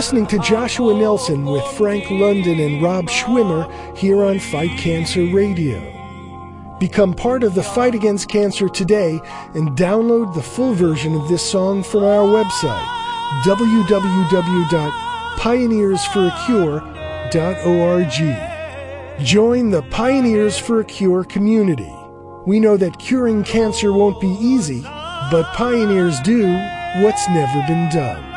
listening to Joshua Nelson with Frank London and Rob Schwimmer here on Fight Cancer Radio. Become part of the fight against cancer today and download the full version of this song from our website, www.pioneersforacure.org. Join the Pioneers for a Cure community. We know that curing cancer won't be easy, but pioneers do what's never been done.